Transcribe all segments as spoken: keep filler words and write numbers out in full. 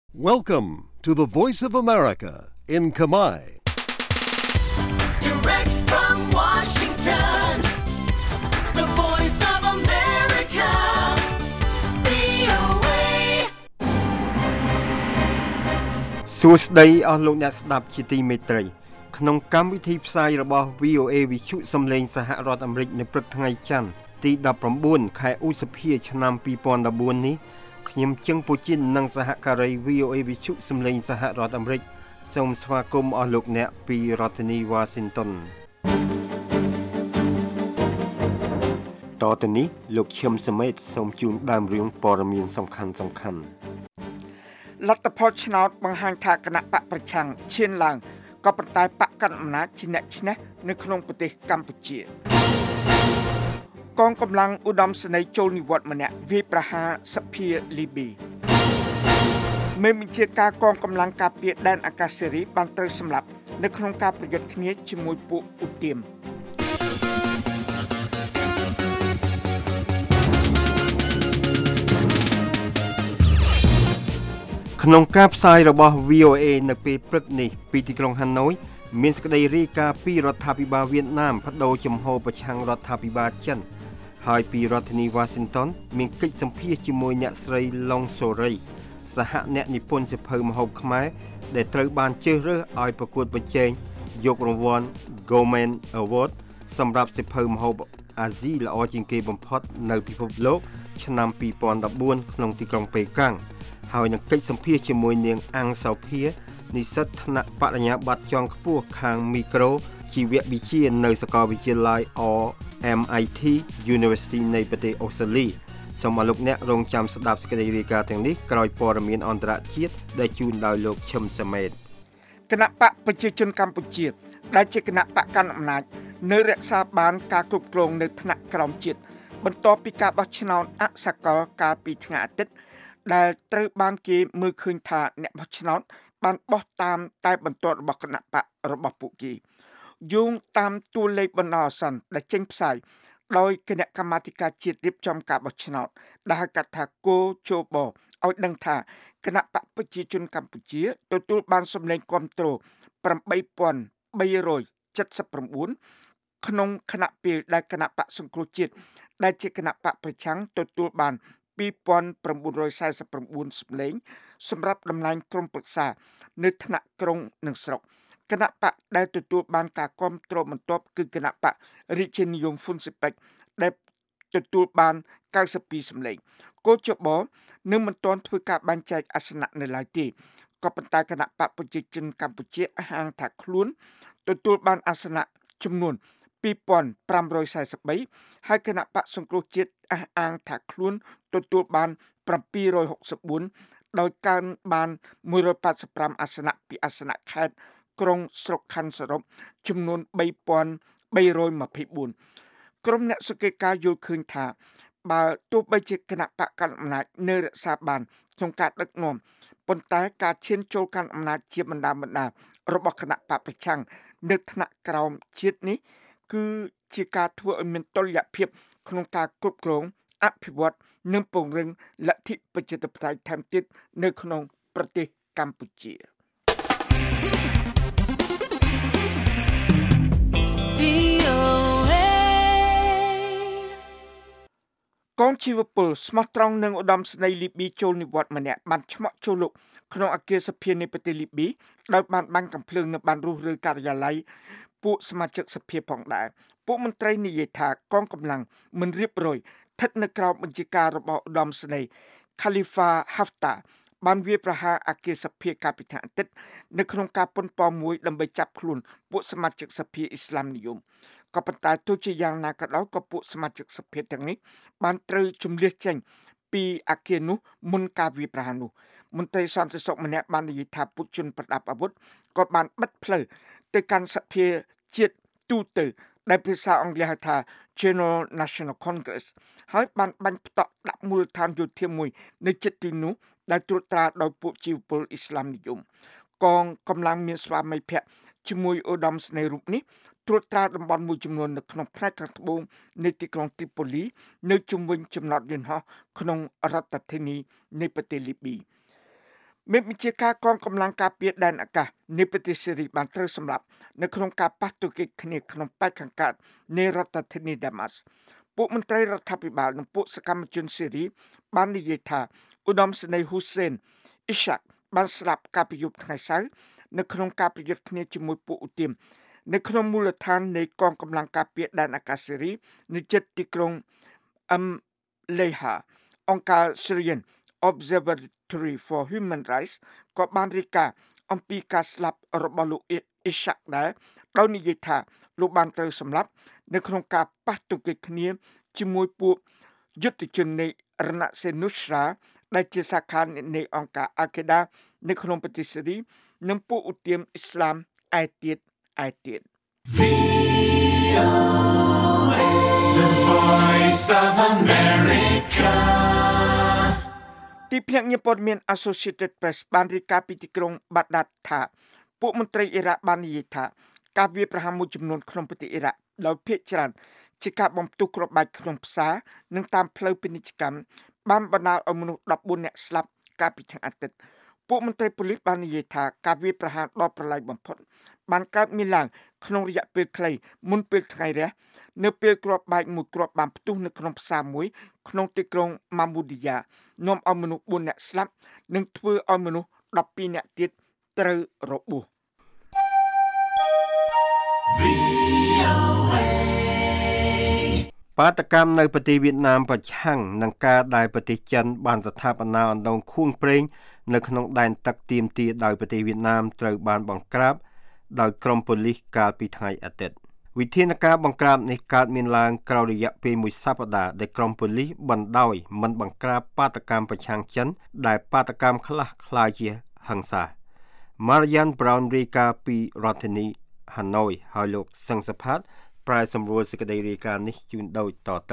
Welcome to the Voice of America in Khmer. Direct from Washington, the Voice of America, វី អូ เอសួស្តីអស់លោកអ្នកស្ដាប់ជាទីមេត្រីក្នុងកម្មវិធីផ្សាយរបស់ វី អូ เอ វិទ្យុសំឡេងសហរដ្ឋអាមេរិកនៅព្រឹកថ្ងៃច័ន្ទទីដប់ប្រាំបួនខែឧសភាឆ្នាំពីរពាន់ដប់បួននេះខ្ញុំជឹងពូជីននិងសហការី វី អូ เอ វិទ្យុសំឡេងសហរដ្ឋអាមេរិកសូមស្វាគមន៍អស់លោកអ្នកពីរដ្ឋធានី Washington តទៅនេះលោកឈឹមសមេតសូមជូនដើមរឿងព័ត៌មានសំខាន់សំខាន់លទ្ធផលឆ្នោតបង្ហាញថាគណៈបកប្រឆាំងឈានឡើងក៏ប៉ុន្តែបកកណ្ដាលអំណាចជាអ្នកឈ្នះនៅក្នុងប្រទេសកម្ពុជាកងកម្លាំងឧត្តមសេនីយ៍ចូលនិវត្តន៍ម្នាក់វាយប្រហារសភាលីប៊ីមេបញ្ជាការកងកម្លាំងការពារដែនអាកាសសេរីបានត្រូវសម្លាប់នៅក្នុងការប្រយុទ្ធគ្នាជាមួយពួកឧទាមក្នុងការផ្សាយរបស់ វី អូ เอ នៅពេលព្រឹកនេះពីទីក្រុងហាណូយមានសេចក្តីរាយការណ៍ពីរដ្ឋាភិបាលវៀតណាមបដូរជំហរប្រឆាំងរដ្ឋាភិបាលចិនហើយពីរដ្ឋធានី Washington មានកិច្ចសម្ភាសជាមួយអ្នកស្រីឡុងសូរីសហអ្នកនិពន្ធសៀវភៅម្ហូបខ្មែរដែលត្រូវបានជ្រើសរើសឲ្យប្រកួតប្រជែងយករង្វាន់ Gourmet Award សម្រាប់សៀវភៅម្ហូបអាស៊ីល្អជាងគេបំផុតនៅពិភពលោកឆ្នាំពីរពាន់ដប់បួនក្នុងទីក្រុងប៉េកាំងហើយនឹងកិច្ចសម្ភាសជាមួយនាងអាំងសោភានិស្សិតថ្នាក់បរិញ្ញាបត្រជាន់ខ្ពស់ខាងមីក្រូជីវវិទ្យានៅសាកលវិទ្យាល័យ អ эм អាយ ที University នៃប្រទេសអូស្ត្រាលីសូមអរលោកអ្នករងចាំស្ដាប់សេចក្តីរាយការណ៍ទាំងនេះក្រោយព័ត៌មានអន្តរជាតិដែលជូនដោយលោកឈឹមសមេតគណៈបកប្រជាជនកម្ពុជាដែលជាគណៈបកកណ្ដាលអំណាចនៅរក្សាបានការគ្រប់គ្រងនៅថ្នាក់ក្រោមជាតិបន្ទាប់ពីការបោះឆ្នោតអសកលកាលពីថ្ងៃអាទិត្យដែលត្រូវបានគេមើលឃើញថាអ្នកបោះឆ្នោតបានបោះតាមតែបន្ទាត់របស់គណៈបករបស់ពួកគេយោងតាមតួលេខបណ្ដោះអាសន្នដែលចេញផ្សាយដោយគណៈកម្មាធិការជាតិរៀបចំការបោះឆ្នោតដែលហៅកាត់ថាគោជបឲ្យដឹងថាគណៈបកប្រជាជនកម្ពុជាទទួលបានសម្លេងគាំទ្រប្រាំបីពាន់បីរយចិតសិបប្រាំបួនក្នុងគណៈពេលដែលគណៈបកសង្គ្រោះជាតិដែលជាគណៈបកប្រឆាំងទទួលបានពីរពាន់ប្រាំបួនរយសែនសិបប្រាំបួនសម្លេងសម្រាប់តំណែងក្រុមប្រឹក្សានៅថ្នាក់ក្រុងនិងស្រុកគណៈបកដែលទទួលបានការគាំទ្របន្ទាប់គឺគណៈបករាជានិយមហ៊ុនស៊ិពេចដែលទទួលបានកៅសិបពីរសម្លេងគោចបនឹងមិនទាន់ធ្វើការបែងចែកអាសនៈនៅឡើយទេក៏ប៉ុន្តែគណៈបកប្រជាជនកម្ពុជាអះអាងថាខ្លួនទទួលបានអាសនៈចំនួនពីរពាន់ប្រាំរយសែនសិបបីហើយគណៈបកសង្គ្រោះជាតិអះអាងថាខ្លួនទទួលបានប្រាំពីររយហុកសិបបួនដោយកើនបានមួយរយប៉ាត់សិបប្រាំអាសនៈពីអាសនៈខេត្តក្រុងស្រុកខណ្ឌសរុបចំនួនបីពាន់បីរយម្ភៃបួនក្រុមអ្នកសង្កេតការយល់ឃើញថាបើទោះបីជាគណៈបកកណ្ដាលអំណាចនៅរក្សាបានក្នុងការដឹកនាំប៉ុន្តែការឈានចូលកាន់អំណាចជាបណ្ដាបណ្ដារបស់គណៈបកប្រឆាំងនៅថ្នាក់ក្រោមជាតិនេះគឺជាការធ្វើឲ្យមានតុល្យភាពក្នុងការគ្រប់គ្រងអភិវឌ្ឍនិងពង្រឹងលទ្ធិប្រជាធិបតេយ្យថែមទៀតនៅក្នុងប្រទេសកម្ពុជាកងជីវពលស្មោះត្រង់នឹងឧត្តមសេនីយ៍លីប៊ីចូលនិវត្តន៍ម្នាក់បានឆ្មក់ចូលលុកក្នុងអគារសភានៃប្រទេសលីប៊ីដោយបានបាញ់កាំភ្លើងនៅបានរុះរើការិយាល័យពួកសមាជិកសភាផងដែរពួកមន្ត្រីនិយាយថាកងកម្លាំងមិនរៀបរយស្ថិតនៅក្រោមបញ្ជាការរបស់ឧត្តមសេនីយ៍ Khalifa Haftar បានវាយប្រហារអគារសភាកាលពីថ្ងៃអាទិត្យនៅក្នុងការប៉ុនប៉ងមួយដើម្បីចាប់ខ្លួនពួកសមាជិកសភាអ៊ីស្លាមនិយមក៏ប៉ុន្តែទោះជាយ៉ាងណាក៏ដោយក៏ពួកសមាជិកសភាទាំងនេះបានត្រូវជំលះចេញពីអគារនោះមុនការវាយប្រហារនោះមន្ត្រីសន្តិសុខម្នាក់បាននិយាយថាពួកជនប្រដាប់អាវុធក៏បានបិទផ្លូវទៅកាន់សភាជាតិទូទៅដែលភាសាអង់គ្លេសហៅថា General National Congress ហើយបានបាញ់ផ្តក់ដាក់មូលដ្ឋានយោធាមួយនៅជិតទីនោះដែលត្រួតត្រាដោយពួកជីវពលអ៊ីស្លាមនិយមកងកម្លាំងមានស្វាមីភក្តិជាមួយឧត្តមសេនីយ៍រូបនេះត្រួតត្រាតំបន់មួយចំនួននៅក្នុងផ្នែកខាងត្បូងនៃទីក្រុងត្រីប៉ូលីនៅជុំវិញចំណតយន្តហោះក្នុងរដ្ឋធានីនៃប្រទេសលីប៊ីមេបញ្ជាការកងកម្លាំងការពារដែនអាកាសនៃប្រទេសសេរីបានត្រូវសម្លាប់នៅក្នុងការប៉ះទង្គិចគ្នាក្នុងប៉ែកខាងកើតនៃរដ្ឋធានីដាម៉ាស់ពួកមន្ត្រីរដ្ឋាភិបាលនិងពួកសកម្មជនសេរីបាននិយាយថាឧត្តមសេនីយ៍ហ៊ូសេនអ៊ីសាក់បានស្លាប់កាលពីយប់ថ្ងៃសៅរ៍នៅក្នុងការប្រយុទ្ធគ្នាជាមួយពួកឧទាមនៅក្នុងមូលដ្ឋាននៃកងកម្លាំងការពារដែនអាកាសសេរីនៅជិតទីក្រុងអឹមលេហាអង្គការ Syrian Observatory for Human Rights ក៏បានរាយការណ៍អំពីការស្លាប់របស់លោកអ៊ីសាក់ដែរដោយនិយាយថាលោកបានត្រូវសម្លាប់នៅក្នុងការប៉ះទង្គិចគ្នាជាមួយពួកយុទ្ធជននៃរណសិរ្សនុស្រាដែលជាសាខានៃអង្គការអាកេដានៅក្នុងប្រទេសសេរីនិងពួកឧទាមអ៊ីស្លាមឯទៀតឯទៀត The Voice of America ទីភ្នាក់ងារព័ត៌មាន Associated Press បានរាយការណ៍ពីទីក្រុងបាក់ដាតថាពួកមន្ត្រីអ៊ីរ៉ាក់បាននិយាយថាការវាយប្រហារមួយចំនួនក្នុងប្រទេសអ៊ីរ៉ាក់ដោយភាគច្រើនជាការបំផ្ទុះគ្រាប់បែកក្នុងផ្សារនិងតាមផ្លូវពាណិជ្ជកម្មបានបណ្ដាលឲ្យមនុស្សដប់បួននាក់ស្លាប់កាលពីថ្ងៃអាទិត្យពួកមន្ត្រីប៉ូលីសបាននិយាយថាការវាយប្រហារដ៏ប្រឡាយបំផុតបានកើតមានឡើងក្នុងរយៈពេលខ្លីមុនពេលថ្ងៃរះនៅពេលគ្រាប់បែកមួយគ្រាប់បានផ្ទុះនៅក្នុងផ្សារមួយក្នុងទីក្រុងម៉ាមូឌីយ៉ានាំឲ្យមនុស្សបួននាក់ស្លាប់និងធ្វើឲ្យមនុស្សដប់ពីរនាក់ទៀតត្រូវរបួសបាតកម្មនៅប្រទេសវៀតណាមប្រឆាំងនឹងការដែលប្រទេសចិនបានស្ថាបនាអណ្ដូងខួងប្រេងនៅក្នុងដែនទឹកទាមទារដោយប្រទេសវៀតណាមត្រូវបានបង្ក្រាបដោយក្រុមប៉ូលីសកាលពីថ្ងៃអាទិត្យវិធានការបង្ក្រាបនេះកើតមានឡើងក្រោយរយៈពេលមួយសប្តាហ៍ដែលក្រុមប៉ូលីសបណ្ដោយមិនបង្ក្រាបបាតកម្មប្រឆាំងចិនដែលបាតកម្មខ្លះคล้ายជាហិង្សា Marian Brown រាយការណ៍ពីរដ្ឋធានី Hanoi ហើយលោកសង្ឃសផាតប្រែសម្រួលសេចក្តីរាយការណ៍នេះជូនដូចតទៅ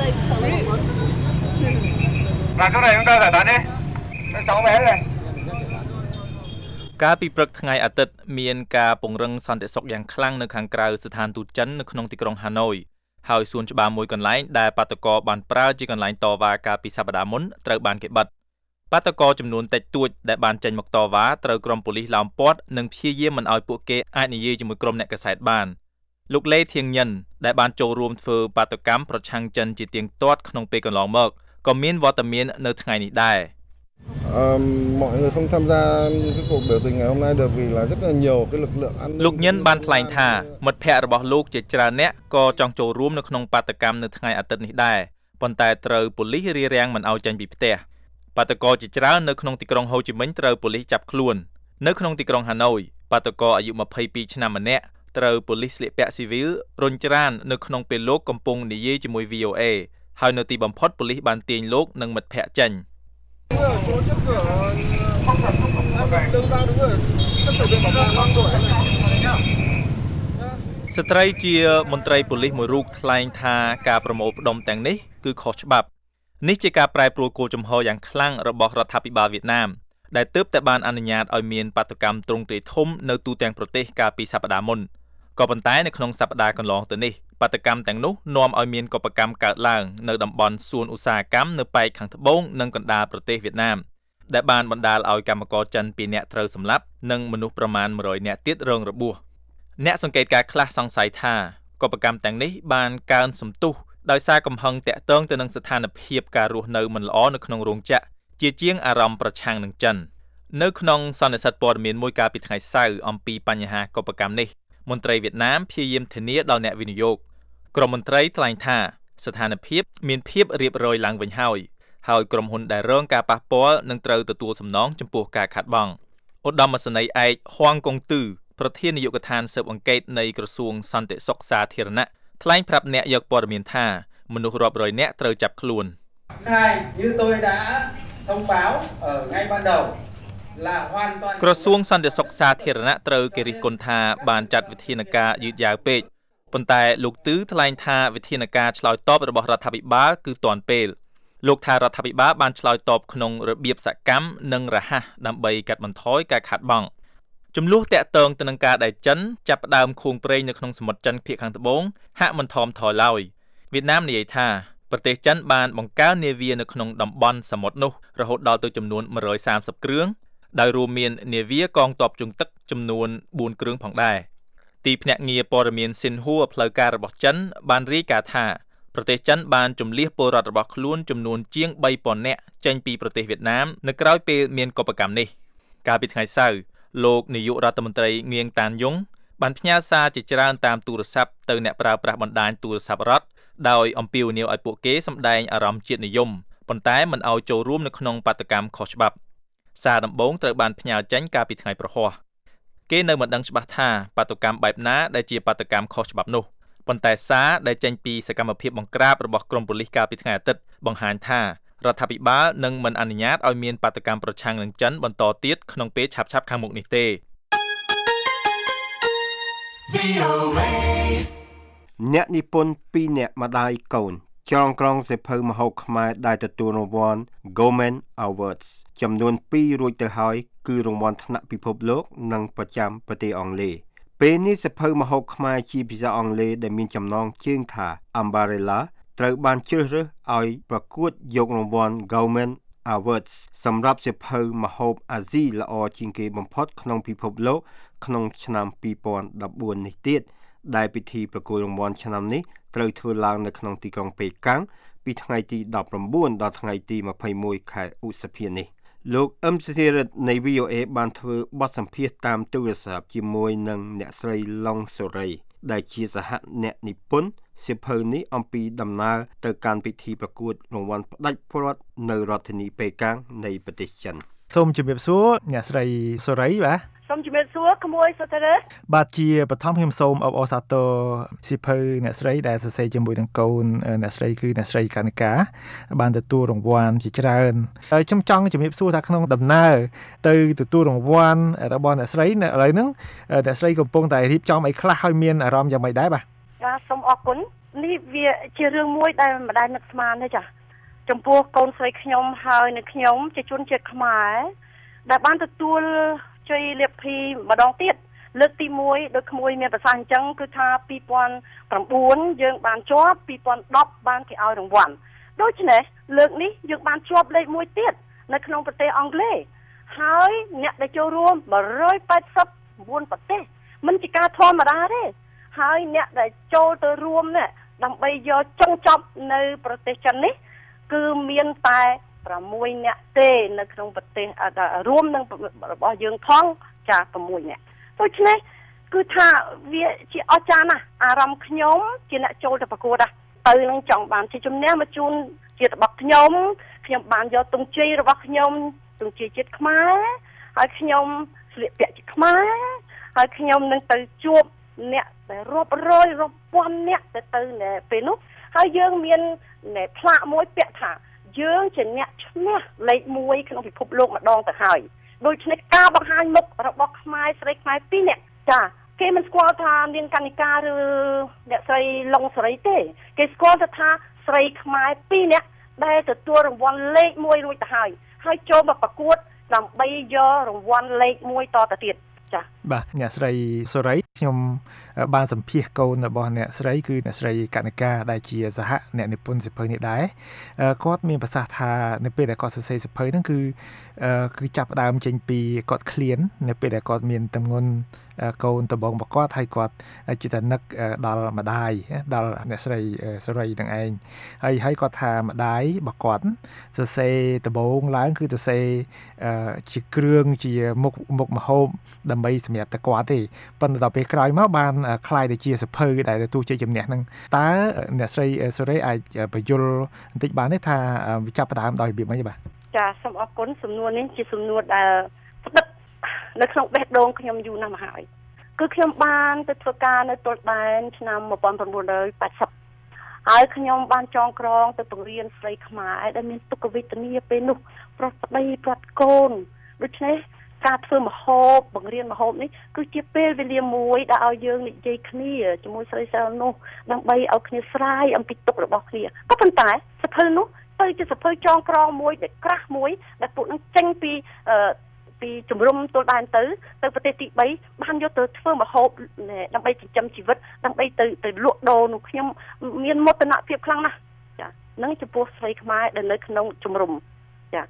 កាលពីព្រឹកថ្ងៃអាទិត្យមានការពង្រឹងសន្តិសុខយ៉ាងខ្លាំងនៅខាងក្រៅស្ថានទូតចិននៅក្នុងទីក្រុងហាណូយហើយសួនច្បារមួយកន្លែងដែលបាតុករបានប្រើជាកន្លែងតវ៉ាកាលពីសប្តាហ៍មុនត្រូវបានគេបិទបាតុករចំនួនតិចតួចដែលបានចេញមកតវ៉ាត្រូវក្រុមប៉ូលីសឡោមព័ទ្ធនិងព្យាយាមមិនឲ្យពួកគេអាចនិយាយជាមួយក្រុមអ្នកកាសែតបានលោកលេធៀងញិនដែលបានចូលរួមធ្វើបាតុកម្មប្រឆាំងចិនជាទៀងទាត់ក្នុងពេលកន្លងមកក៏មានវត្តមាននៅថ្ងៃនេះដែរ Um, mọi người không tham gia cái cuộc biểu tình ngày hôm nay được vì là rất là nhiều cái lực lượng an ninh លោកញិនបានថ្លែងថាមិត្តភ័ក្តិរបស់លោកជាច្រើនអ្នកក៏ចង់ចូលរួមនៅក្នុងបាតុកម្មនៅថ្ងៃអាទិត្យនេះដែរប៉ុន្តែត្រូវប៉ូលីសរារាំងមិនឲ្យចេញពីផ្ទះបាតុករជាច្រើននៅក្នុងទីក្រុងហូជីមិញត្រូវប៉ូលីសចាប់ខ្លួននៅក្នុងទីក្រុងហាណូយបាតុករអាយុម្ភៃពីរឆ្នាំម្នាក់ត្រូវប៉ូលីសស្លៀកពាក់ស៊ីវីលរុញច្រាននៅក្នុងពេលលោកកំពុងនិយាយជាមួយ វី អូ เอ ហើយនៅទីបំផុតប៉ូលីសបានទាញលោកនិងមិត្តភ័ក្តិចេញ ស្ត្រីជាមន្ត្រីប៉ូលីសមួយរូបថ្លែងថាការប្រមូលផ្ដុំទាំងនេះគឺខុសច្បាប់នេះជាការប្រែប្រួលគោលជំហរយ៉ាងខ្លាំងរបស់រដ្ឋាភិបាលវៀតណាមដែលទើបតែបានអនុញ្ញាតឲ្យមានបាតុកម្មទ្រង់ទ្រាយធំនៅទូទាំងប្រទេសកាលពីសប្តាហ៍មុនក៏ប៉ុន្តែនៅក្នុងសប្តាហ៍កន្លងទៅនេះបាតុកម្មទាំងនោះនាំឲ្យមានកុបកម្មកើតឡើងនៅតំបន់សួនឧស្សាហកម្មនៅប៉ែកខាងត្បូងនិងកណ្ដាលប្រទេសវៀតណាមដែលបានបណ្ដាលឲ្យកម្មករចិនពីរនាក់ត្រូវសម្លាប់និងមនុស្សប្រមាណមួយរយនាក់ទៀតរងរបួសអ្នកសង្កេតការណ៍ខ្លះសង្ស័យថាកុបកម្មទាំងនេះបានកើនសំទុះដោយសារកំហឹងតាក់ទងទៅនឹងស្ថានភាពការរស់នៅមិនល្អនៅក្នុងរោងចក្រជាជាងអារម្មណ៍ប្រឆាំងនឹងចិននៅក្នុងសន្និសីទព័ត៌មានមួយកាលពីថ្ងៃសៅរ៍អំពីបញ្ហាកុបកម្មនេះមន្ត្រីវៀតណាមព្យាយាមធានាដល់អ្នកវិនិយោគក្រុមមន្ត្រីថ្លែងថាស្ថានភាពមានភាពរៀបរយឡើងវិញហើយហើយក្រុមហ៊ុនដែលរងការប៉ះពាល់នឹងត្រូវទទួលសំណងចំពោះការខាតបង់ឧត្តមសេនីយ៍ឯកហួងកុងទឺប្រធាននាយកដ្ឋានស៊ើបអង្កេតនៃក្រសួងសន្តិសុខសាធារណៈថ្លែងប្រាប់អ្នកយកព័ត៌មានថាមនុស្សរាប់រយនាក់ត្រូវចាប់ខ្លួន ក្រសួងសន្តិសុខសាធារណៈត្រូវគេរិះគន់ថាបានចាត់វិធានការយឺតយ៉ាវពេកប៉ុន្តែលោកទឺថ្លែងថាវិធានការឆ្លើយតបរបស់រដ្ឋាភិបាលគឺទាន់ពេលលោកថារដ្ឋាភិបាលបានឆ្លើយតបក្នុងរបៀបសកម្មនិងរហ័សដើម្បីកាត់បន្ថយការខាតបង់ចំនួនតាក់ទងទៅនឹងការដែលចិនចាប់ផ្ដើមខួងប្រេងនៅក្នុងសមុទ្រចិនភាគខាងត្បូងហាក់មិនថមថយឡើយវៀតណាមនិយាយថាប្រទេសចិនបានបង្កើននាវានៅក្នុងតំបន់សមុទ្រនោះរហូតដល់ទៅចំនួនមួយរយសាមសិបគ្រឿងដោយរួមមាននាវាកងទ័ពជើងទឹកចំនួនបួនគ្រឿងផងដែរទីភ្នាក់ងារព័ត៌មានស៊ីនហួរផ្លូវការរបស់ចិនបានរាយការណ៍ថាប្រទេសចិនបានជម្លៀសពលរដ្ឋរបស់ខ្លួនចំនួនជាងបីពាន់នាក់ចេញពីប្រទេសវៀតណាមនៅក្រៅពេលមានកុបកម្មនេះកាលពីថ្ងៃសៅរ៍លោកនាយករដ្ឋមន្ត្រីងៀងតានយុងបានផ្ញើសារជាច្រើនតាមទូរស័ព្ទទៅអ្នកប្រើប្រាស់បណ្ដាញទូរស័ព្ទរដ្ឋដោយអំពាវនាវឲ្យពួកគេសម្ដែងអារម្មណ៍ជាតិនិយមប៉ុន្តែមិនឲ្យចូលរួមនៅក្នុងបាតុកម្មខុសច្បាប់សារដំបូងត្រូវបានផ្ញើចេញកាលពីថ្ងៃប្រហ័សគេនៅមិនដឹងច្បាស់ថាបាតុកម្មបែបណាដែលជាបាតុកម្មខុសច្បាប់នោះប៉ុន្តែសារដែលចេញពីសកម្មភាពបង្ក្រាបរបស់ក្រមប៉ូលីសកាលពីថ្ងៃអាទិត្យបង្ហាញថារដ្ឋាភិបាលនឹងមិនអនុញ្ញាតឲ្យមានបាតុកម្មប្រឆាំងនឹងចិនបន្តទៀតក្នុងពេលឆាប់ៗខាងមុខនេះទេអ្នកនិពន្ធពីរនាក់ម្ដាយកូនចងក្រងសៀវភៅម្ហូបខ្មែរដែលទទួលរង្វាន់ Gourmet Awards ចំនួនពីររួចទៅហើយគឺរង្វាន់ថ្នាក់ពិភពលោកនិងប្រចាំប្រទេសអង់គ្លេសពេលនេះសៀវភៅម្ហូបខ្មែរជាភាសាអង់គ្លេសដែលមានចំណងជើងថា Umbrella ត្រូវបានជ្រើសរើសឲ្យប្រកួតយករង្វាន់ Gourmet Awards សម្រាប់សៀវភៅម្ហូបអាស៊ីល្អជាងគេបំផុតក្នុងពិភពលោកក្នុងឆ្នាំពីរពាន់ដប់បួននេះទៀតដែលពិធីប្រគល់រង្វាន់ឆ្នាំនេះត្រូវធ្វើឡើងនៅក្នុងទីក្រុងប៉េកាំងពីថ្ងៃទីដប់ប្រាំបួនដល់ថ្ងៃទីម្ភៃមួយខែឧសភានេះលោកអឹមសេរីរិទ្ធនៃ វី អូ អេ បានធ្វើបទសម្ភាសន៍តាមទូរស័ព្ទជាមួយនឹងអ្នកស្រីឡុងសូរីដែលជាសហអ្នកនិពន្ធសៀវភៅនេះអំពីដំណើរទៅកាន់ពិធីប្រកួតរង្វាន់ផ្ដាច់ព្រ័ត្រនៅរដ្ឋធានីប៉េកាំងនៃប្រទេសចិនសូមជម្រាបសួរអ្នកស្រីសូរីបាទសូមជម្រាបសួរក្មួយសុទ្ធរៈបាទជាបឋមខ្ញុំសូមអបអរសាទរសៀវភៅអ្នកស្រីដែលសរសេរជាមួយនឹងកូនអ្នកស្រីគឺអ្នកស្រីកនិកាបានទទួលរង្វាន់ជាច្រើនខ្ញុំចង់ជម្រាបសួរថាក្នុងដំណើរទៅទទួលរង្វាន់របស់អ្នកស្រីឥឡូវហ្នឹងអ្នកស្រីកំពុងតែរៀបចំអីខ្លះហើយមានអារម្មណ៍យ៉ាងម៉េចដែរបាទបាទសូមអរគុណនេះវាជារឿងមួយដែលម្ដាយនឹកស្មានទេចាចំពោះកូនស្រីខ្ញុំហើយនៅខ្ញុំជាជនជាតិខ្មែរដែលបានទទួលជ័យលាភីម្ដងទៀតលើកទីមួយដោយក្មួយមានប្រសាសន៍អញ្ចឹងគឺថាពីរពាន់ប្រាំបួនយើងបានជាប់ពីរពាន់ដប់បានគេឲ្យរង្វាន់ដូច្នេះលើកនេះយើងបានជាប់លេខមួយទៀតនៅក្នុងប្រទេសអង់គ្លេសហើយអ្នកដែលចូលរួមមួយរយប៉ែតសិបបួនប្រទេសមិនជាការធម្មតាទេហើយអ្នកដែលចូលទៅរួមនេះដើម្បីយកចុងចប់នៅប្រទេសចិននេះគឺមានតែប្រាំមួយនាក់ទេនៅក្នុងប្រទេសរួមនឹងរបស់យើងផងចាប្រាំមួយនាក់ដូច្នេះគឺថាវាជាអស្ចារ្យណាស់អារម្មណ៍ខ្ញុំជាអ្នកចូលទៅប្រកួតទៅនឹងចង់បានជាជំនះមកជូនជាតិរបស់ខ្ញុំខ្ញុំបានយកទង់ជ័យរបស់ខ្ញុំទង់ជ័យជាតិខ្មែរហើយខ្ញុំស្លៀកពាក់ជាខ្មែរហើយខ្ញុំនឹងទៅជួបអ្នកដែលរាប់រយរាប់ពាន់អ្នកទៅទៅនៅពេលនោះហើយយើងមានផ្លាកមួយពាក់ថាយើងជាអ្នកឈ្នះលេខមួយក្នុងពិភពលោកម្ដងទៅហើយដូច្នេះការបង្ហាញមុខរបស់ខ្មែរស្រីខ្មែរពីរនាក់ចាគេមិនស្គាល់ថានាងកនិកាឬអ្នកស្រីឡុងសេរីទេគេស្គាល់ថាស្រីខ្មែរពីរនាក់ដែលទទួលរង្វាន់លេខមួយរួចទៅហើយហើយចូលមកប្រកួតដើម្បីយករង្វាន់លេខមួយតទៅទៀតចាបាទអ្នកស្រីសូរីខ្ញុំបានសម្ភាសកូនរបស់អ្នកស្រីគឺអ្នកស្រីកនិកាដែលជាសហអ្នកនិពន្ធសៀវភៅនេះដែរគាត់មានប្រសាសន៍ថានៅពេលដែលគាត់សរសេរសៀវភៅហ្នឹងគឺគឺចាប់ផ្ដើមចេញពីគាត់ឃ្លាននៅពេលដែលគាត់មានទម្ងន់កូនដំបងរបស់គាត់ហើយគាត់ជាតែនឹកដល់ម្ដាយដល់អ្នកស្រីសូរីនឹងឯងហើយហើយគាត់ថាម្ដាយរបស់គាត់សរសេរដំបងឡើងគឺសរសេរជាគ្រឿងជាមុខមុខម្ហូបដើម្បីសម្រាប់តែគាត់ទេប៉ុន្តែដល់ពេលក្រោយមកបានคล้ายទៅជាសភៅដែលទទួលជ័យជំនះហ្នឹងតើអ្នកស្រីសូរីអាចបញ្យល់បន្តិចបានទេថាវាចាប់ផ្ដើមដោយរបៀបម៉េចបាទចាសូមអរគុណសំណួរនេះជាសំណួរដែលស្ដិតនៅក្នុងបេះដូងខ្ញុំយូរណាស់មកហើយគឺខ្ញុំបានទៅធ្វើការនៅទល់ដែនឆ្នាំmột nghìn chín trăm tám mươiហើយខ្ញុំបានចងក្រងទៅបង្រៀនស្រីខ្មែរដែលមានទុក្ខវេទនាពេលនោះប្រុសប្តីប្រាប់កូនដូច្នេះការធ្វើម្ហូបបង្រៀនម្ហូបនេះគឺជាពេលវេលាមួយដែលឲ្យយើងនិយាយគ្នាជាមួយស្រីសិលនោះដើម្បីឲ្យគ្នាស្រាយអំពីទុក្ខរបស់គ្នាក៏ប៉ុន្តែសភៅនោះទៅជាសភៅចងក្រងមួយដែលក្រាស់មួយដែលពួកនឹងចេញពីអឺពីជំរំទល់ដែនទៅទៅប្រទេសទីបីបានយកទៅធ្វើម្ហូបដើម្បីចិញ្ចឹមជីវិតដើម្បីទៅទៅលក់ដូរនោះខ្ញុំមានមោទនភាពខ្លាំងណាស់ចានឹងចំពោះស្រីខ្មែរដែលនៅក្នុងជំរំចា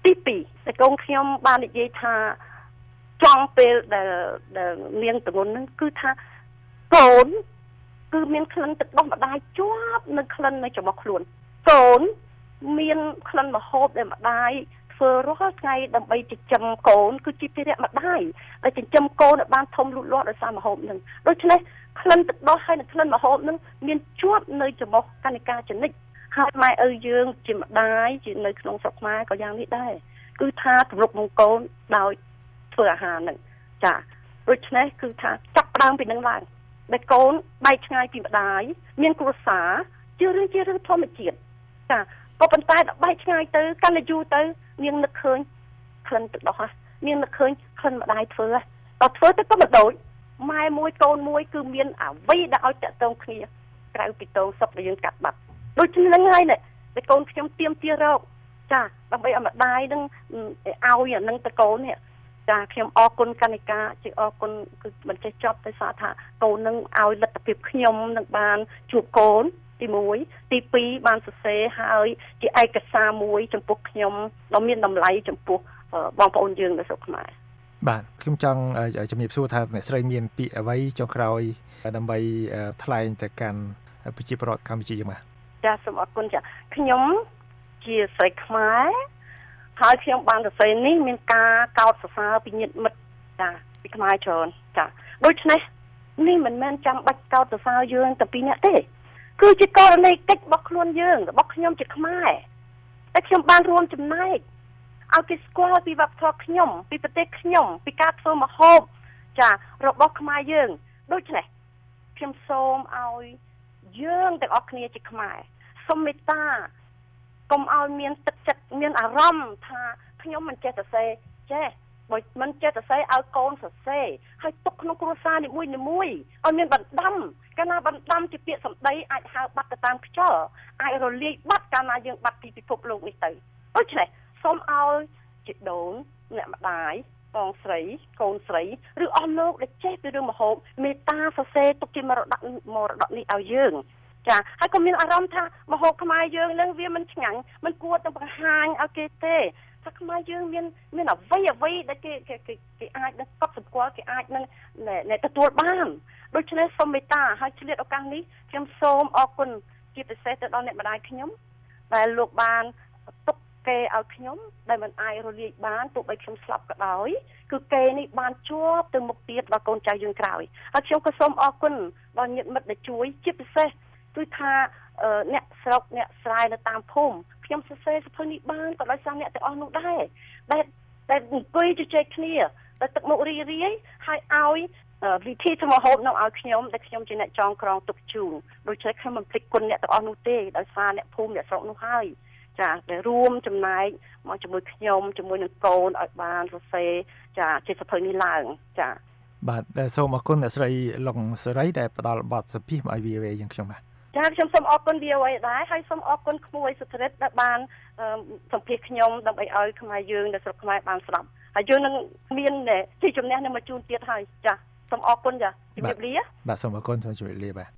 ទីពីរតែកូនខ្ញុំបាននិយាយថាចង់ពេលដែលដែលនាងតងន់ហ្នឹងគឺថាកូនគឺមានក្លិនទឹកដោះម្ដាយជាប់នឹងក្លិននៅច្រមុះខ្លួនកូនមានក្លិនម្ហូបដែលម្ដាយធ្វើរាល់ថ្ងៃដើម្បីចិញ្ចឹមកូនគឺជាភារៈម្ដាយដែលចិញ្ចឹមកូនឲ្យបានធំលូតលាស់ដោយសារម្ហូបហ្នឹងដូច្នេះក្លិនទឹកដោះហើយនិងក្លិនម្ហូបហ្នឹងមានជាប់នៅច្រមុះកណិកាចនិចហើយម៉ែឪយើងជាម្ដាយជានៅក្នុងស្រុកខ្មែរក៏យ៉ាងនេះដែរគឺថាទំនុកមកកូនដោយធ្វើអាហារហ្នឹងចាដូច្នេះគឺថាចាប់ផ្ដើមពីនឹងឡើងដែលកូនបែកឆ្ងាយពីម្ដាយមានគ្រួសារជារឿងជារឿងធម្មជាតិចាក៏ប៉ុន្តែដល់បែកឆ្ងាយទៅកាន់តែយូរទៅនាងនឹកឃើញក្លិនទឹកដោះហ្នឹងនាងនឹកឃើញក្លិនម្ដាយធ្វើដល់ធ្វើទៅក៏មិនដូចម៉ែមួយកូនមួយគឺមានអ្វីដែលឲ្យតាក់ទងគ្នាក្រៅពីតោសុខដែលយើងកាត់បាត់ដូចហ្នឹងហើយនេះតែកូនខ្ញុំទៀមទារោគចាដើម្បីឲ្យម្ដាយនឹងឲ្យអានឹងតកូននេះចាខ្ញុំអរគុណកណិកាជាអរគុណគឺមិនចេះចប់ដោយសារថាកូននឹងឲ្យលទ្ធភាពខ្ញុំនឹងបានជួបកូនទីមួយទីពីរបានសរសេរហើយជាឯកសារមួយចំពោះខ្ញុំដ៏មានតម្លៃចំពោះបងប្អូនយើងនៅស្រុកខ្មែរបាទខ្ញុំចង់ជំរាបសួរថាអ្នកស្រីមានពាក្យអ្វីចុងក្រោយដើម្បីថ្លែងទៅកាន់ប្រជាពលរដ្ឋកម្ពុជាយើងបាទចាសូមអរគុណចាខ្ញុំជាស្រីខ្មែរហើយខ្ញុំបានសរសេរនេះមានការកោតសរសើរពីញាតិមិត្តចាពីខ្មែរច្រើនចាដូច្នេះនេះមិនមែនចាំបាច់កោតសរសើរយើងតែពីរនាក់ទេគឺជាករណីកិច្ចរបស់ខ្លួនយើងរបស់ខ្ញុំជាខ្មែរតែខ្ញុំបានរួមចំណែកឲ្យគេស្គាល់ពីវប្បធម៌ខ្ញុំពីប្រទេសខ្ញុំពីការធ្វើម្ហូបចារបស់ខ្មែរយើងដូច្នេះខ្ញុំសូមឲ្យយើងទាំងអស់គ្នាជាខ្មែរសូមមេត្តាកុំឲ្យមានទឹកចិត្តមានអារម្មណ៍ថាខ្ញុំមិនចេះសរសេរចេះបើមិនចេះសរសេរឲ្យកូនសរសេរហើយទុកក្នុងគ្រួសារនីមួយៗឲ្យមានបណ្ដាំកាលណាបណ្ដាំជាពាក្យសម្ដីអាចហៅបាត់ទៅតាមខ្យល់អាចរលាយបាត់កាលណាយើងបាត់ពីពិភពលោកនេះទៅដូច្នេះសូមឲ្យជីដូនអ្នកម្ដាយបងស្រីកូនស្រីឬអស់លោកដែលចេះពីរឿងម្ហូបមេត្តាសរសេរទុកជាមរតកមរតកនេះឲ្យយើងចាហើយក៏មានអារម្មណ៍ថាម្ហូបខ្មែរយើងនឹងវាមិនឆ្ងាញ់មិនគួរទៅបង្ហាញឲ្យគេទេថាខ្មែរយើងមានមានអ្វីអ្វីដែលគេគេគេអាចនឹងកត់សម្គាល់គេអាចនឹងទទួលបានដូច្នេះសូមមេត្តាហើយឆ្លៀតឱកាសនេះខ្ញុំសូមអរគុណជាពិសេសទៅដល់អ្នកម្ដាយខ្ញុំដែលលោកបានទុកគេឲ្យខ្ញុំដែលមិនអាចរលាយបានទោះបីខ្ញុំស្លាប់ក៏ដោយគឺគេនេះបានជាប់ទៅមុខទៀតដល់កូនចៅយើងក្រោយហើយខ្ញុំក៏សូមអរគុណដល់ញាតិមិត្តដែលជួយជាពិសេសគឺថាអ្នកស្រុកអ្នកស្រែនៅតាមភូមិខ្ញុំសរសេរសភៅនេះបានក៏ដោយសារអ្នកទាំងអស់នោះដែរដែលដែលអង្គុយជជែកគ្នាតែទឹកមុខរីរាយហើយឲ្យវិធីធ្វើម្ហូបនៅឲ្យខ្ញុំដែលខ្ញុំជាអ្នកចងក្រងទុកជូនដូច្នេះខ្ញុំមិនភ្លេចគុណអ្នកទាំងអស់នោះទេដោយសារអ្នកភូមិអ្នកស្រុកនោះហើយចាដែលរួមចំណែកមកជាមួយខ្ញុំជាមួយនឹងកូនឲ្យបានសរសេរចាជាសភៅនេះឡើងចាបាទសូមអរគុណអ្នកស្រីឡុងសេរីដែលផ្ដល់បទសម្ភាសន៍មកឲ្យ វី អូ អេ យើងខ្ញុំបាទចាខ្ញុំសូមអរគុណ វី អូ អេ ដែរហើយសូមអរគុណក្មួយសុធរិតដែលបានសម្ភាសន៍ខ្ញុំដើម្បីឲ្យខ្មែរយើងនៅស្រុកខ្មែរបានស្ដាប់ហើយយើងនឹងមានជាជំនះនឹងមកជូនទៀតហើយចាសូមអរគុណចាជំរាបលាបាទសូមអរគុណសូមជម្រាបលាបាទ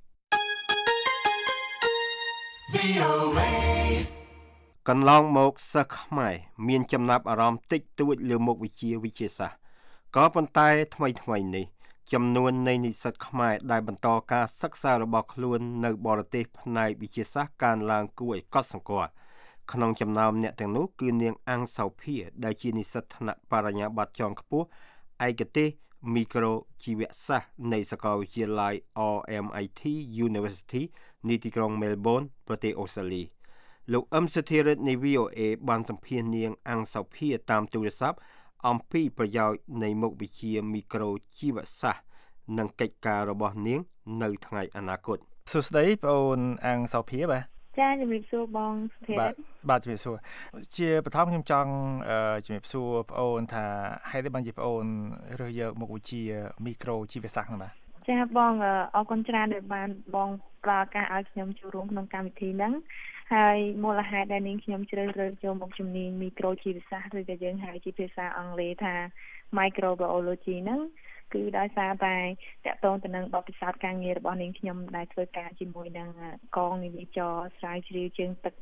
វី អូ អេ កន្លងមកសិស្សខ្មែរមានចំណាប់អារម្មណ៍តិចតួចលើមុខវិជ្ជាវិទ្យាសាស្ត្រក៏ប៉ុន្តែថ្មីថ្មីនេះចំនួននៃនិស្សិតខ្មែរដែលបន្តការសិក្សារបស់ខ្លួននៅបរទេសផ្នែកវិទ្យាសាស្ត្រកើនឡើងគួរឲ្យកត់សម្គាល់ក្នុងចំណោមអ្នកទាំងនោះគឺនាងអាំងសោភាដែលជានិស្សិតថ្នាក់បរិញ្ញាបត្រជាន់ខ្ពស់ឯកទេសមីក្រូជីវសាស្ត្រនៃសាកលវិទ្យាល័យ អ អេម អាយ ធី University នៃទីក្រុង Melbourne ប្រទេសអូស្ត្រាលីលោកអឹមសុធារិទ្ធនៃ វី អូ អេ បានសម្ភាសន៍នាងអាំងសោភាតាមទូរស័ព្ទអំពីប្រយោជន៍នៃមុខវិជ្ជាមីក្រូជីវសាស្ត្រនិងកិច្ចការរបស់នាងនៅថ្ងៃអនាគតសួស្តីបងអូនអាំងសោភាបាទចាជំរាបសួរបងសុធារិទ្ធបាទជំរាបសួរជាបឋមខ្ញុំចង់ជំរាបសួរបងអូនថាហេតុអីបានជាបងអូនរើសយកមុខវិជ្ជាមីក្រូជីវសាស្ត្រហ្នឹងបាទចាបងអរគុណច្រើនដែលបានបងផ្ដល់ឱកាសឲ្យខ្ញុំចូលរួមក្នុងកម្មវិធីហ្នឹងហើយមូលហេតុដែលនាងខ្ញុំជ្រើសរើសយកមុខជំនាញមីក្រូជីវសាស្ត្រឬក៏យើងហៅជាភាសាអង់គ្លេសថា Microbiology ហ្នឹងគឺដោយសារតែតកតងទៅនឹងបទពិសោធន៍ការងាររបស់នាងខ្ញុំដែលធ្វើការជាមួយនឹងកងនិយាយចរស្រាវជ្រាវជើងទឹក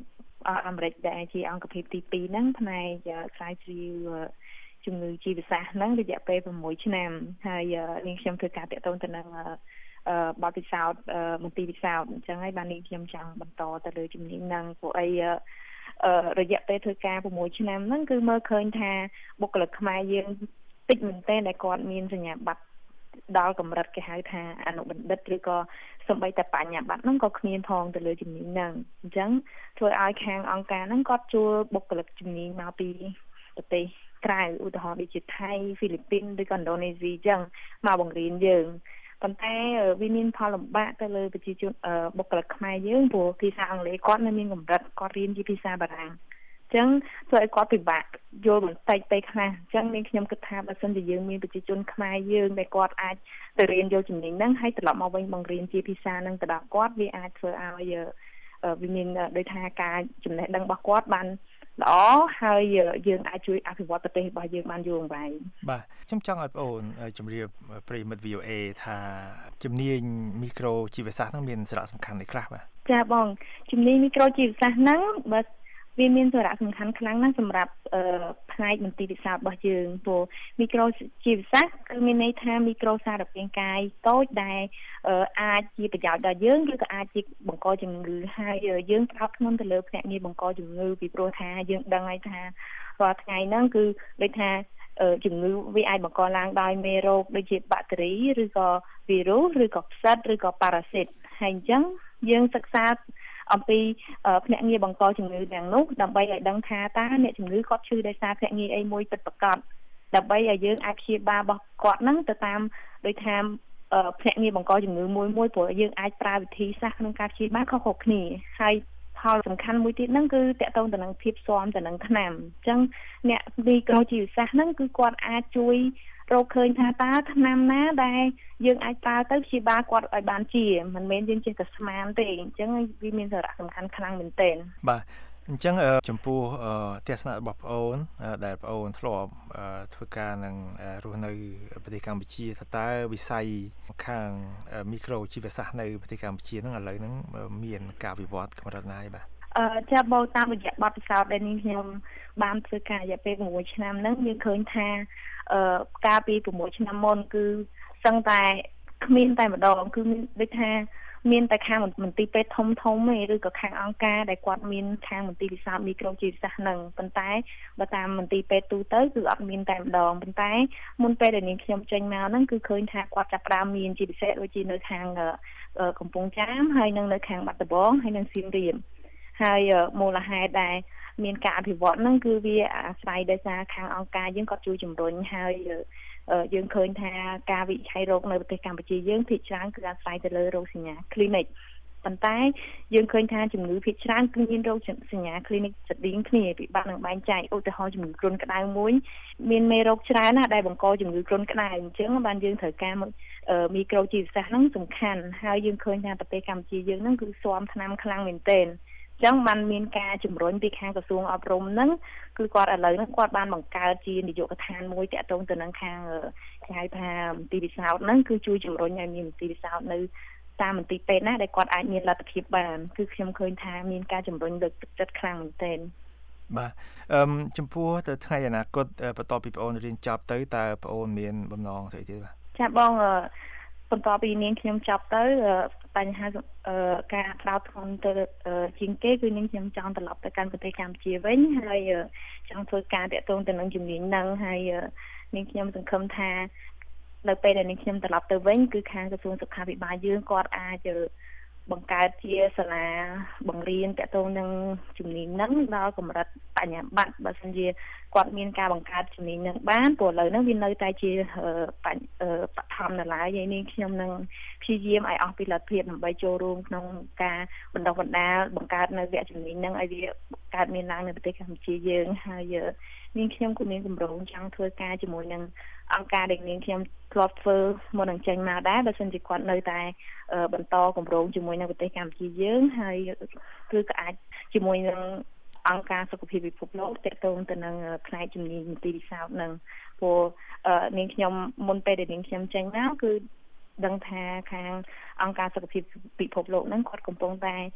អាមេរិកដែលជាអង្គភាពទីពីរហ្នឹងផ្នែកស្រាវជ្រាវជំងឺជីវសាស្ត្រហ្នឹងរយៈពេល6ឆ្នាំហើយនាងខ្ញុំធ្វើការតាក់ទងទៅនឹងអឺបទពិសោធន៍មន្ទីរពិសោធន៍អញ្ចឹងហើយបាននាងខ្ញុំចង់បន្តទៅលើជំនាញហ្នឹងព្រោះអីអឺរយៈពេលធ្វើការ6ឆ្នាំហ្នឹងគឺមើលឃើញថាបុគ្គលិកខ្មែរយើងតិចមែនទែនដែលគាត់មានសញ្ញាបត្រដល់កម្រិតគេហៅថាអនុបណ្ឌិតឬក៏សូម្បីតែបញ្ញាបត្រហ្នឹងក៏គ្មានផងទៅលើជំនាញហ្នឹងអញ្ចឹងធ្វើឲ្យខាងអង្គការហ្នឹងគាត់ជួលបុគ្គលិកជំនាញមកពីប្រទេសក្រៅឧទាហរណ៍ដូចជាថៃហ្វីលីពីនឬក៏ឥណ្ឌូនេស៊ីអញ្ចឹងមកបង្រៀនយើងប៉ុន្តែវាមានផលលំបាកទៅលើប្រជាជនបុគ្គលិកខ្មែរយើងព្រោះភាសាអង់គ្លេសគាត់នៅមានកម្រិតគាត់រៀនជាភាសាបារាំងអញ្ចឹងធ្វើឲ្យគាត់ពិបាកយល់បន្តិចទៅខ្លះអញ្ចឹងនាងខ្ញុំគិតថាបើសិនជាយើងមានប្រជាជនខ្មែរយើងដែលគាត់អាចទៅរៀនយកជំនាញហ្នឹងហើយត្រឡប់មកវិញបង្រៀនជាភាសាហ្នឹងទៅដល់គាត់វាអាចធ្វើឲ្យវាមានដោយថាការចំណេះដឹងរបស់គាត់បានល្អហើយយើងអាចជួយអភិវឌ្ឍប្រទេសរបស់យើងបានយូរអង្វែងបាទខ្ញុំចង់ឲ្យបងអូនជម្រាបប្រិយមិត្ត វី អូ អេ ថាជំនាញមីក្រូជីវសាស្ត្រហ្នឹងមានសារៈសំខាន់អីខ្លះបាទចាបងជំនាញមីក្រូជីវសាស្ត្រហ្នឹងបើវាមានសារៈសំខាន់ខ្លាំងណាស់សម្រាប់ផ្នែកមន្ទីរពិសោធន៍របស់យើងព្រោះមីក្រូជីវសាស្ត្រគឺមានន័យថាមីក្រូសារពាង្គកាយតូចដែលអាចជាប្រយោជន៍ដល់យើងឬក៏អាចជាបង្កជំងឺហើយយើងផ្ដោតធ្ងន់ទៅលើភ្នាក់ងារបង្កជំងឺពីព្រោះថាយើងដឹងហើយថារាល់ថ្ងៃហ្នឹងគឺដូចថាជំងឺវាអាចបង្កឡើងដោយមេរោគដូចជាបាក់តេរីឬក៏វីរុសឬក៏ផ្សិតឬក៏ប៉ារ៉ាស៊ីតហើយអញ្ចឹងយើងសិក្សាអំពីភ្នាក់ងារបង្កជំងឺទាំងនោះដើម្បីឲ្យដឹងថាតើអ្នកជំងឺគាត់ឈឺដោយសារភ្នាក់ងារអីមួយពិតប្រាកដដើម្បីឲ្យយើងអាចព្យាបាលរបស់គាត់ហ្នឹងទៅតាមដោយថាភ្នាក់ងារបង្កជំងឺមួយមួយព្រោះយើងអាចប្រើវិធីសាស្ត្រក្នុងការព្យាបាលខុសៗគ្នាហើយផលសំខាន់មួយទៀតហ្នឹងគឺតកតងទៅនឹងភាពស៊ាំទៅនឹងថ្នាំអញ្ចឹងអ្នកមីក្រូជីវសាស្ត្រហ្នឹងគឺគាត់អាចជួយរកឃើញថាតើថ្នាំណាដែលយើងអាចប្រើទៅព្យាបាលគាត់ឲ្យបានជាមិនមែនយើងចេះតែស្មានទេអញ្ចឹងវាមានសារៈសំខាន់ខ្លាំងមែនទែនបាទអញ្ចឹងចំពោះទស្សនៈរបស់បងអូនដែលបងអូនធ្លាប់ធ្វើការនឹងរស់នៅប្រទេសកម្ពុជាថាតើវិស័យខាងមីក្រូជីវសាស្ត្រនៅប្រទេសកម្ពុជាហ្នឹងឥឡូវហ្នឹងមានការវិវត្តកម្រិតណាហើយបាទអឺចាបោតាមរយៈបទពិសោធន៍ដែលនាងខ្ញុំបានធ្វើការរយៈពេល6ឆ្នាំហ្នឹងយើងឃើញថាអឺកាលពី6ឆ្នាំមុនគឺសឹងតែគ្មានតែម្ដងគឺមានដូចថាមានតែខាងមន្ទីរពេទ្យធំធំទេឬក៏ខាងអង្គការដែលគាត់មានខាងមន្ទីរពិសោធន៍មីក្រូជីវសាស្ត្រហ្នឹងប៉ុន្តែបើតាមមន្ទីរពេទ្យទូទៅគឺអត់មានតែម្ដងប៉ុន្តែមុនពេលដែលនាងខ្ញុំចេញមកហ្នឹងគឺឃើញថាគាត់ចាប់ផ្ដើមមានជាពិសេសដូចជានៅខាងកំពង់ចាមហើយនិងនៅខាងបាត់ដំបងហើយនិងសៀមរាបហើយមូលហេតុដែលមានការអភិវឌ្ឍហ្នឹងគឺវាអាស្រ័យដោយសារខាងអង្គការយើងគាត់ជួយជំរុញហើយយើងឃើញថាការវិនិច្ឆ័យរោគនៅប្រទេសកម្ពុជាយើងភាគច្រើនគឺអាស្រ័យទៅលើរោគសញ្ញា clinic ប៉ុន្តែយើងឃើញថាជំងឺភាគច្រើនគឺមានរោគសញ្ញា clinic ស្តៀងគ្នាពិបាកនឹងបែងចែកឧទាហរណ៍ជំងឺគ្រុនក្តៅមួយមានមេរោគច្រើនណាស់ដែលបង្កជំងឺគ្រុនក្តៅអញ្ចឹងបានយើងត្រូវការមីក្រូជីវសាស្ត្រហ្នឹងសំខាន់ហើយយើងឃើញថាប្រទេសកម្ពុជាយើងហ្នឹងគឺស៊ាំថ្នាំខ្លាំងមែនទែនចឹងបានមានការជំរុញពីខាងក្រសួងអប់រំហ្នឹងគឺគាត់ឥឡូវហ្នឹងគាត់បានបង្កើតជានាយកដ្ឋានមួយតាក់ទងទៅនឹងខាងគេហៅថាមន្ទីរពិសោធន៍ហ្នឹងគឺជួយជំរុញឲ្យមានមន្ទីរពិសោធន៍នៅតាមមន្ទីរពេទ្យណាដែលគាត់អាចមានលទ្ធភាពបានគឺខ្ញុំឃើញថាមានការជំរុញលើកទឹកចិត្តខ្លាំងមែនទែនបាទអឺចំពោះទៅថ្ងៃអនាគតបន្ទាប់ពីបងអូនរៀនចប់ទៅតើបងអូនមានបំណងស្អីទៀតបាទចាបងបន្ទាប់ពីនាងខ្ញុំចប់ទៅបញ្ហាការផ្ដោតធ្ងន់ទៅជាងគេគឺនាងខ្ញុំចង់ត្រឡប់ទៅកាន់ប្រទេសកម្ពុជាវិញហើយចង់ធ្វើការតាក់ទងទៅនឹងជំនាញហ្នឹងហើយនាងខ្ញុំសង្ឃឹមថានៅពេលដែលនាងខ្ញុំត្រឡប់ទៅវិញគឺខាងក្រសួងសុខាភិបាលយើងគាត់អាចបង្កើតជាសាលាបង្រៀនតាក់ទងនឹងជំនាញហ្នឹងដល់កម្រិតបញ្ញាបត្របើសិនជាគាត់មានការបង្កើតជំនាញហ្នឹងបានព្រោះឥឡូវហ្នឹងវានៅតែជាបឋមនៅឡើយហើយនាងខ្ញុំនឹងព្យាយាមឲ្យអស់ពីលទ្ធភាពដើម្បីចូលរួមក្នុងការបណ្ដុះបណ្ដាលបង្កើតនៅវគ្គជំនាញហ្នឹងឲ្យវាកើតមានឡើងនៅប្រទេសកម្ពុជាយើងហើយនាងខ្ញុំក៏មានគម្រោងចង់ធ្វើការជាមួយនឹងអង្គការដែលនាងខ្ញុំធ្លាប់ធ្វើមុននឹងចេញមកដែរបើសិនជាគាត់នៅតែបន្តគម្រោងជាមួយនឹងប្រទេសកម្ពុជាយើងហើយគឺក៏អាចជាមួយនឹងអង្គការសុខភាពពិភពលោកទាក់ទងទៅនឹងផ្នែកជំនាញមន្ទីរពិសោធន៍នឹងព្រោះនាងខ្ញុំមុនពេលដែលនាងខ្ញុំចេញមកគឺដឹងថាខាងអង្គការសុខភាពពិភពលោកហ្នឹងគាត់កំពុងតែ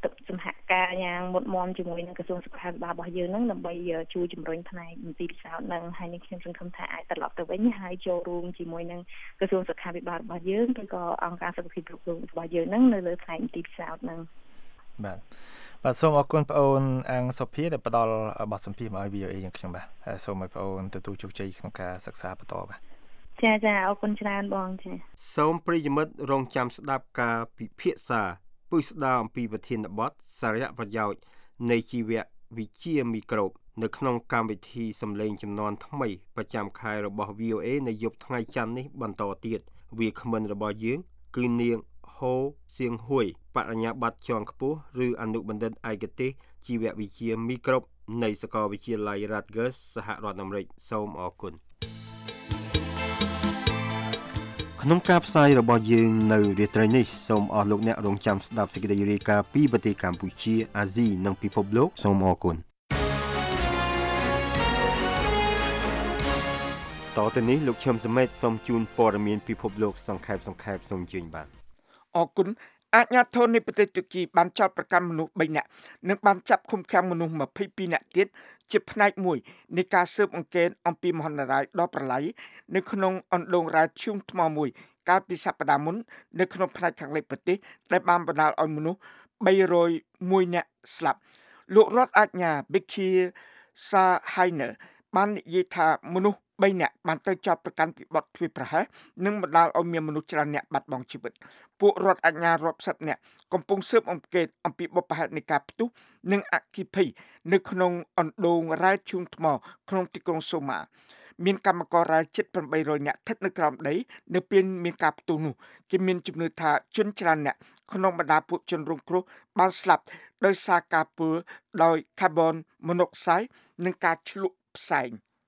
ទឹកសហការយ៉ាងមុតមមជាមួយនឹងក្រសួងសុខាភិបាលរបស់យើងហ្នឹងដើម្បីជួយជំរុញផ្នែកមន្ទីរពិសោធន៍នឹងហើយនេះខ្ញុំសង្ឃឹមថាអាចត្រឡប់ទៅវិញហើយចូលរួមជាមួយនឹងក្រសួងសុខាភិបាលរបស់យើងឬក៏អង្គការសុខភាពលោករបស់យើងហ្នឹងនៅលើផ្នែកមន្ទីរពិសោធន៍ហ្នឹងបាទបាទសូមអរគុណបងអូនអង្គសុភាដែលផ្ដល់បទសម្ភាសន៍មកឲ្យ វី អូ អេ យ៉ាងខ្ញុំបាទហើយសូមឲ្យបងអូនទទួលជោគជ័យក្នុងការសិក្សាបន្តបាទចាចាអរគុណច្រើនបងចាសូមប្រិយមិត្តរងចាំស្ដាប់ការពិភាក្សាពុស្ដារអំពីប្រធានបទសារៈប្រយោជន៍នៃជីវវិទ្យាមីក្រូបនៅក្នុងកម្មវិធីសម្លេងចំនួនថ្មីប្រចាំខែរបស់ វី អូ អេ នៅយប់ថ្ងៃច័ន្ទនេះបន្តទៀតវាគ្មិនរបស់យើងគឺនាងហូសៀងហួយបរិញ្ញាបត្រជាន់ខ្ពស់ឬអនុបណ្ឌិតឯកទេសជីវវិទ្យាមីក្រូបនៃសាកលវិទ្យាល័យ Rutgers សហរដ្ឋអាមេរិកសូមអរគុណក្នុងការផ្សាយរបស់យើងនៅរាត្រីនេះសូមអរលោកអ្នករងចាំស្ដាប់សេចក្តីរាយការណ៍ពីប្រទេសកម្ពុជាអាស៊ីនិងពិភពលោកសូមអរគុណតទៅនេះលោកឈឹមសមេតសូមជូនព័ត៌មានពិភពលោកសង្ខេបសង្ខេបសូមអញ្ជើញបាទអរគុណអាជ្ញាធរនៃប្រទេសទូគីបានចោទប្រកាន់មនុស្សបីនាក់និងបានចាប់ឃុំឃាំងមនុស្សម្ភៃពីរនាក់ទៀតជាផ្នែកមួយនៃការស៊ើបអង្កេតអំពីមហន្តរាយដ៏ប្រឡាយនៅក្នុងអណ្ដូងរ៉ែឈូងថ្មមួយកាលពីសប្តាហ៍មុននៅក្នុងផ្នែកខាងលិចប្រទេសដែលបានបណ្ដាលឲ្យមនុស្សបីរយមួយនាក់ស្លាប់លោករដ្ឋអាជ្ញា Becky Sahainer បាននិយាយថាមនុស្សបីនាក់បានទៅចាប់ប្រកាន់ពីបទធ្វេសប្រហែសនិងបណ្ដាលឲ្យមានមនុស្សច្រើនអ្នកបាត់បង់ជីវិតពួករដ្ឋអាជ្ញារាប់សិបនាក់កំពុងស៊ើបអង្កេតអំពីបុព្វហេតុនៃការផ្ទុះនិងអគ្គិភ័យនៅក្នុងអណ្ដូងរ៉ែឈូងថ្មក្នុងទីក្រុងសូម៉ាមានកម្មកររ៉ែជិតeight hundredនាក់ស្ថិតនៅក្រោមដីនៅពេលមានការផ្ទុះនោះគេមានជំនឿថាជនច្រើនអ្នកក្នុងបណ្ដាពួកជនរងគ្រោះបានស្លាប់ដោយសារការពុលដោយ carbon monoxide និងការឆ្លក់ផ្សែង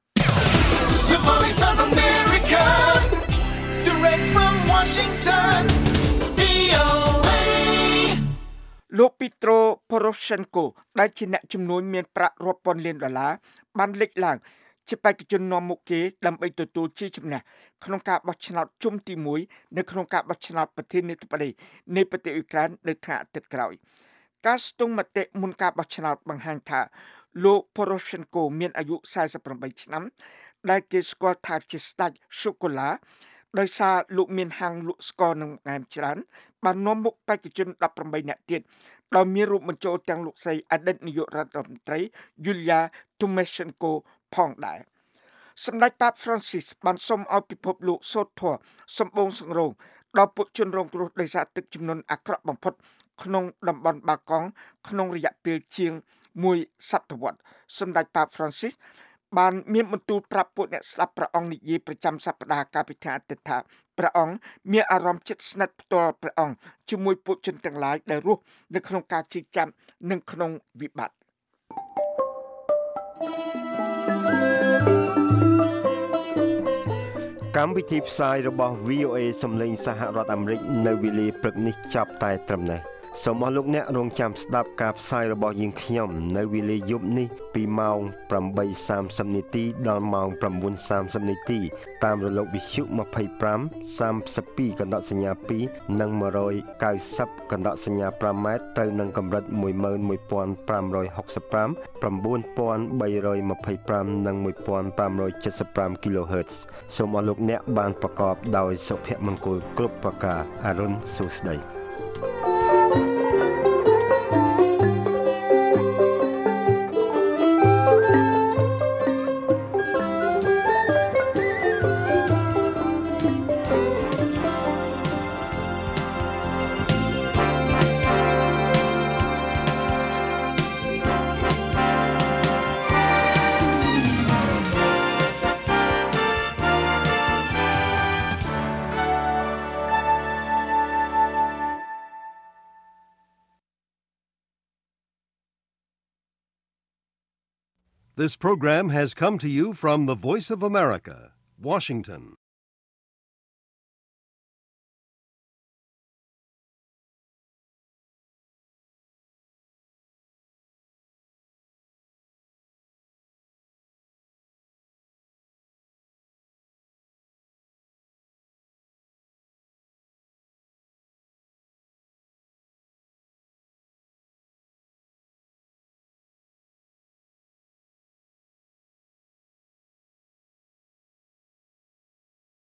The Voice of America, direct from Washington, វី អូ เอលោក Petro Poroshenko ដែលជាអ្នកជំនួញមានប្រាក់រាប់ពាន់លានដុល្លារបានលេចឡើងជាបេក្ខជននាំមុខគេដើម្បីទទួលជ័យជំនះក្នុងការបោះឆ្នោតជុំទីoneនៅក្នុងការបោះឆ្នោតប្រធានាធិបតីនៃប្រទេសអ៊ុយក្រែននៅថ្ងៃអាទិត្យក្រោយការស្ទង់មតិមុនការបោះឆ្នោតបង្ហាញថាលោក Poroshenko មានអាយុforty-eightឆ្នាំដែលគេស្គាល់ថាជាស្ដេចសូកូឡាដោយសារលោកមានហាងលក់ស្ករនិងបង្អែមច្រើនបាននាំមុខបេក្ខជនeighteenនាក់ទៀតដោយមានរួមបញ្ចូលទាំងលោកស្រីអតីតនាយករដ្ឋមន្ត្រី Yulia Tymoshenko ផងដែរសម្ដេចប៉ាប Francis បានសុំឲ្យពិភពលោកសូត្រធម៌សម្បូរសង្រោងដល់ពួកជនរងគ្រោះដោយសារទឹកជំនន់អាក្រក់បំផុតក្នុងតំបន់បាកង់ក្នុងរយៈពេលជាងមួយសតវត្សរ៍សម្ដេចប៉ាប Francis បានមានបន្ទូលប្រាប់ពួកអ្នកស្ដាប់ព្រះអង្គនិយាយប្រចាំសប្តាហ៍កាលពីថ្ងៃអាទិត្យថាព្រះអង្គមានអារម្មណ៍ជិតស្និទ្ធផ្ទាល់ព្រះអង្គជាមួយពួកជនទាំងឡាយដែលរស់នៅក្នុងការជឿចាប់និងក្នុងវិបត្តិកម្មវិធីផ្សាយរបស់ វី អូ អេ សំឡេងសហរដ្ឋអាមេរិកនៅវេលាព្រឹកនេះចាប់តែត្រឹមនេះសូមអរលោកអ្នករងចាំស្ដាប់ការផ្សាយរបស់យើងខ្ញុំនៅវេលាយប់នេះពីម៉ោងeight thirtyនាទីដល់ម៉ោងnine thirtyនាទីតាមរលកវិទ្យុtwenty-five, thirty-twoកណ្ដកសញ្ញាtwoនិងone ninetyកណ្ដកសញ្ញាfiveម៉ែត្រត្រូវនឹងកម្រិតeleven five six five, nine three two fiveនិងfifteen seventy-five គីឡូហឺត សូមអរលោកអ្នកបានប្រកបដោយសុភមង្គលគ្រប់ប្រការអរុនសួស្តី This program has come to you from the Voice of America, Washington.